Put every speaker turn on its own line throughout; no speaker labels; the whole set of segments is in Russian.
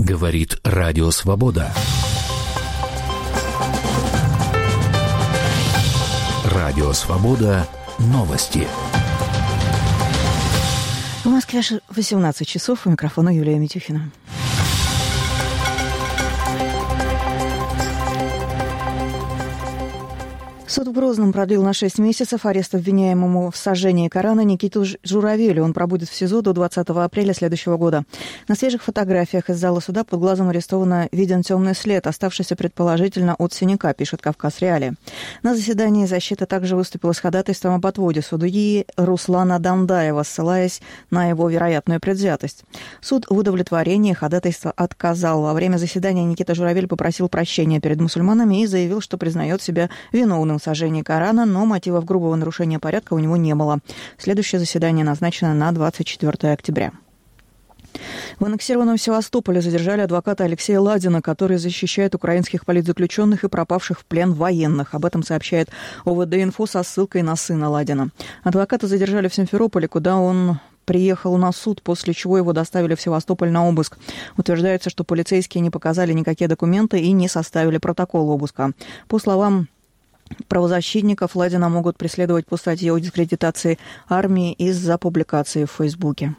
Говорит Радио Свобода. Радио Свобода. Новости.
В Москве 18 часов. У микрофона Юлия Митюхина. Суд в Грозном продлил на 6 месяцев арест обвиняемому в сожжении Корана Никиту Журавелю. Он пробудет в СИЗО до 20 апреля следующего года. На свежих фотографиях из зала суда под глазом арестованно виден темный след, оставшийся предположительно от синяка, пишет «Кавказ Реалии». На заседании защита также выступила с ходатайством об отводе судьи Руслана Дандаева, ссылаясь на его вероятную предвзятость. Суд в удовлетворении ходатайства отказал. Во время заседания Никита Журавель попросил прощения перед мусульманами и заявил, что признает себя виновным в сожжении Корана, но мотивов грубого нарушения порядка у него не было. Следующее заседание назначено на 24 октября. В аннексированном Севастополе задержали адвоката Алексея Ладина, который защищает украинских политзаключенных и пропавших в плен военных. Об этом сообщает ОВД-инфо со ссылкой на сына Ладина. Адвоката задержали в Симферополе, куда он приехал на суд, после чего его доставили в Севастополь на обыск. Утверждается, что полицейские не показали никакие документы и не составили протокол обыска. По словам правозащитников, Ладина могут преследовать по статье о дискредитации армии из-за публикации в Фейсбуке.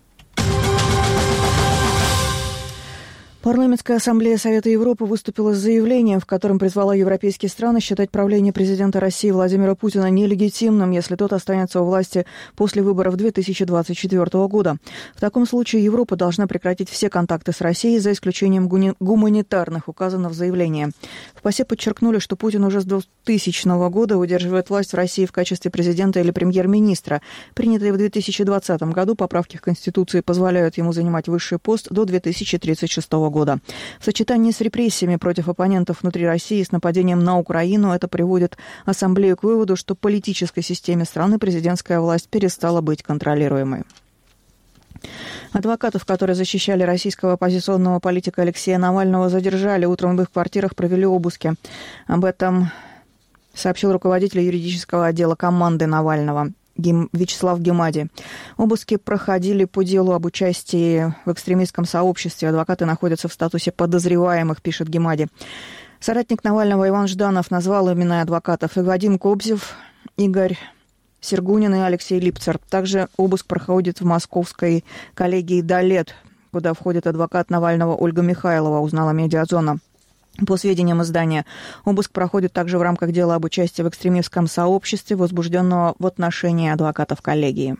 Парламентская ассамблея Совета Европы выступила с заявлением, в котором призвала европейские страны считать правление президента России Владимира Путина нелегитимным, если тот останется у власти после выборов 2024 года. В таком случае Европа должна прекратить все контакты с Россией, за исключением гуманитарных, указано в заявлении. В ПАСЕ подчеркнули, что Путин уже с 2000 года удерживает власть в России в качестве президента или премьер-министра. Принятые в 2020 году поправки к Конституции позволяют ему занимать высший пост до 2036 года. В сочетании с репрессиями против оппонентов внутри России и с нападением на Украину это приводит Ассамблею к выводу, что в политической системе страны президентская власть перестала быть контролируемой. Адвокатов, которые защищали российского оппозиционного политика Алексея Навального, задержали. Утром в их квартирах провели обыски. Об этом сообщил руководитель юридического отдела команды Навального Вячеслав Гемади. Обыски проходили по делу об участии в экстремистском сообществе. Адвокаты находятся в статусе подозреваемых, пишет Гемади. Соратник Навального Иван Жданов назвал имена адвокатов: и Вадим Кобзев, Игорь Сергунин и Алексей Липцер. Также обыск проходит в московской коллегии «Далет», куда входит адвокат Навального Ольга Михайлова, узнала «Медиазона». По сведениям издания, обыск проходит также в рамках дела об участии в экстремистском сообществе, возбужденного в отношении адвокатов коллегии.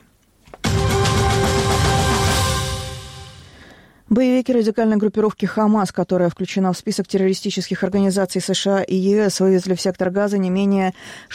Боевики радикальной группировки «Хамас», которая включена в список террористических организаций США и ЕС, вывезли в сектор Газа не менее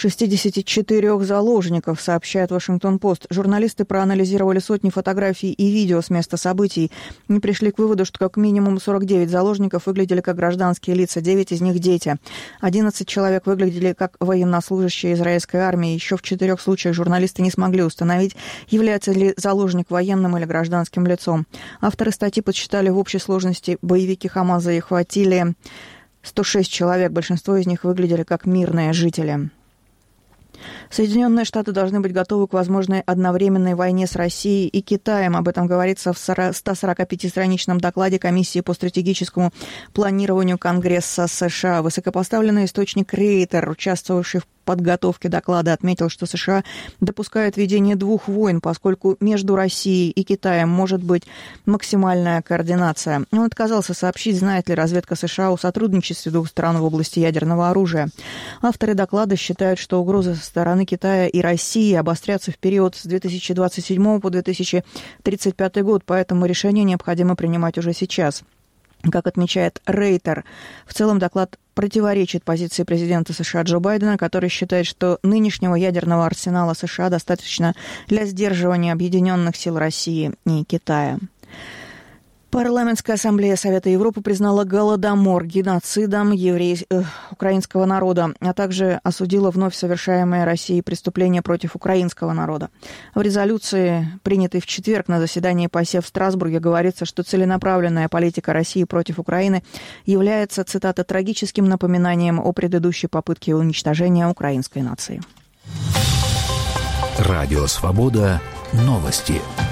64 заложников, сообщает Вашингтон-Пост. Журналисты проанализировали сотни фотографий и видео с места событий и пришли к выводу, что как минимум 49 заложников выглядели как гражданские лица, 9 из них дети. 11 человек выглядели как военнослужащие израильской армии. Еще в 4 случаях журналисты не смогли установить, является ли заложник военным или гражданским лицом. Авторы статьи подсчитали, в общей сложности боевики Хамаса захватили 106 человек. Большинство из них выглядели как мирные жители. Соединенные Штаты должны быть готовы к возможной одновременной войне с Россией и Китаем. Об этом говорится в 145-страничном докладе Комиссии по стратегическому планированию Конгресса США. Высокопоставленный источник Рейтер, участвовавший в подготовке доклада, отметил, что США допускают ведение 2 войн, поскольку между Россией и Китаем может быть максимальная координация. Он отказался сообщить, знает ли разведка США о сотрудничестве 2 стран в области ядерного оружия. Авторы доклада считают, что угрозы со стороны Китая и России обострятся в период с 2027 по 2035 год, поэтому решение необходимо принимать уже сейчас. Как отмечает Рейтер, в целом доклад противоречит позиции президента США Джо Байдена, который считает, что нынешнего ядерного арсенала США достаточно для сдерживания объединенных сил России и Китая. Парламентская ассамблея Совета Европы признала Голодомор геноцидом украинского народа, а также осудила вновь совершаемые Россией преступления против украинского народа. В резолюции, принятой в четверг на заседании ПАСЕ в Страсбурге, говорится, что целенаправленная политика России против Украины является, цитата, «трагическим напоминанием о предыдущей попытке уничтожения украинской нации».
Радио «Свобода». Новости.